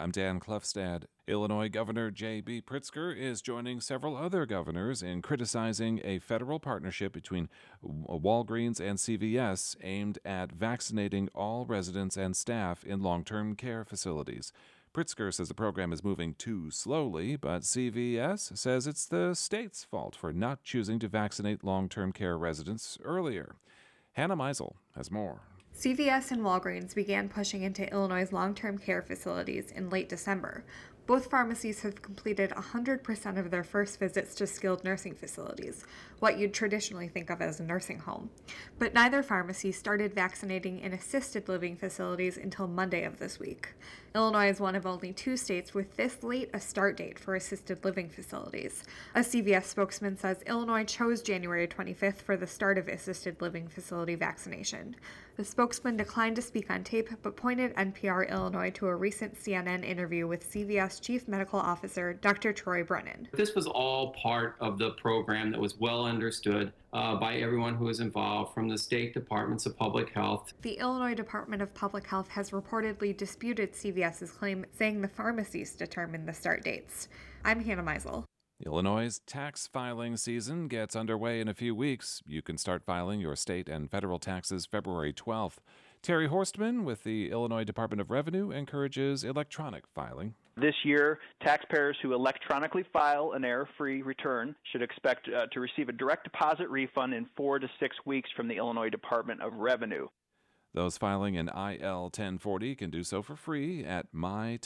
I'm Dan Klefstad. Illinois Governor J.B. Pritzker is joining several other governors in criticizing a federal partnership between Walgreens and CVS aimed at vaccinating all residents and staff in long-term care facilities. Pritzker says the program is moving too slowly, but CVS says it's the state's fault for not choosing to vaccinate long-term care residents earlier. Hannah Meisel has more. CVS and Walgreens began pushing into Illinois' long-term care facilities in late December. Both pharmacies have completed 100% of their first visits to skilled nursing facilities, what you'd traditionally think of as a nursing home. But neither pharmacy started vaccinating in assisted living facilities until Monday of this week. Illinois is one of only 2 states with this late a start date for assisted living facilities. A CVS spokesman says Illinois chose January 25th for the start of assisted living facility vaccination. The spokesman declined to speak on tape, but pointed NPR Illinois to a recent CNN interview with CVS Chief Medical Officer Dr. Troy Brennan. This was all part of the program that was well understood by everyone who was involved, from the state departments of public health. The Illinois Department of Public Health has reportedly disputed CVS's claim, saying the pharmacies determined the start dates. I'm Hannah Meisel. Illinois' tax filing season gets underway in a few weeks. You can start filing your state and federal taxes February 12th. Terry Horstman with the Illinois Department of Revenue encourages electronic filing. This year, taxpayers who electronically file an error-free return should expect to receive a direct deposit refund in 4 to 6 weeks from the Illinois Department of Revenue. Those filing an IL 1040 can do so for free at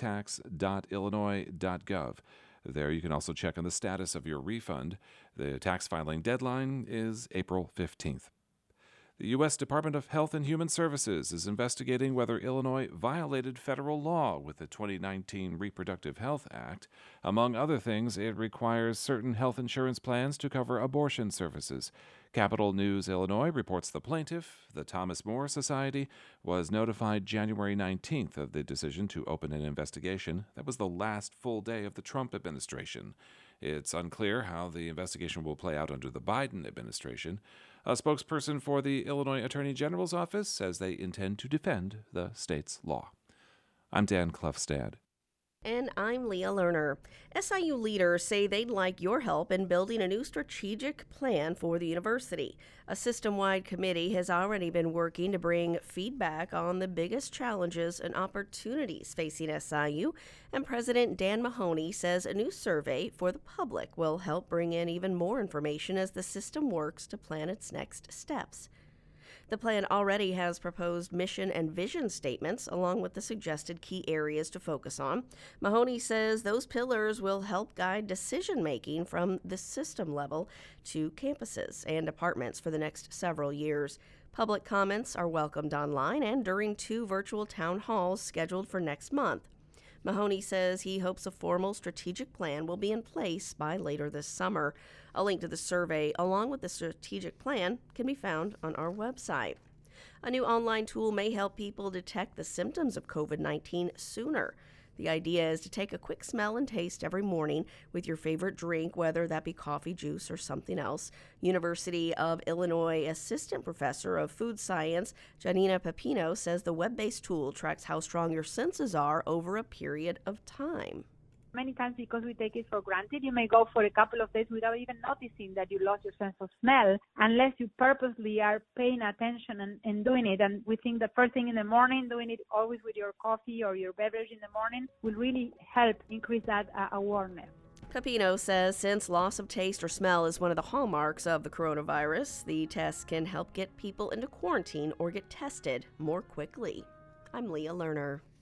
mytax.illinois.gov. There you can also check on the status of your refund. The tax filing deadline is April 15th. The U.S. Department of Health and Human Services is investigating whether Illinois violated federal law with the 2019 Reproductive Health Act. Among other things, it requires certain health insurance plans to cover abortion services. Capital News Illinois reports the plaintiff, the Thomas More Society, was notified January 19th of the decision to open an investigation. That was the last full day of the Trump administration. It's unclear how the investigation will play out under the Biden administration. A spokesperson for the Illinois Attorney General's office says they intend to defend the state's law. I'm Dan Klefstad. And I'm Leah Lerner. SIU leaders say they'd like your help in building a new strategic plan for the university. A system-wide committee has already been working to bring feedback on the biggest challenges and opportunities facing SIU, and President Dan Mahoney says a new survey for the public will help bring in even more information as the system works to plan its next steps. The plan already has proposed mission and vision statements, along with the suggested key areas to focus on. Mahoney says those pillars will help guide decision-making from the system level to campuses and departments for the next several years. Public comments are welcomed online and during 2 virtual town halls scheduled for next month. Mahoney says he hopes a formal strategic plan will be in place by later this summer. A link to the survey, along with the strategic plan, can be found on our website. A new online tool may help people detect the symptoms of COVID-19 sooner. The idea is to take a quick smell and taste every morning with your favorite drink, whether that be coffee, juice, or something else. University of Illinois Assistant Professor of Food Science, Janina Pepino, says the web-based tool tracks how strong your senses are over a period of time. Many times, because we take it for granted, you may go for a couple of days without even noticing that you lost your sense of smell, unless you purposely are paying attention and doing it. And we think the first thing in the morning, doing it always with your coffee or your beverage in the morning, will really help increase that awareness. Pepino says since loss of taste or smell is one of the hallmarks of the coronavirus, the test can help get people into quarantine or get tested more quickly. I'm Leah Lerner.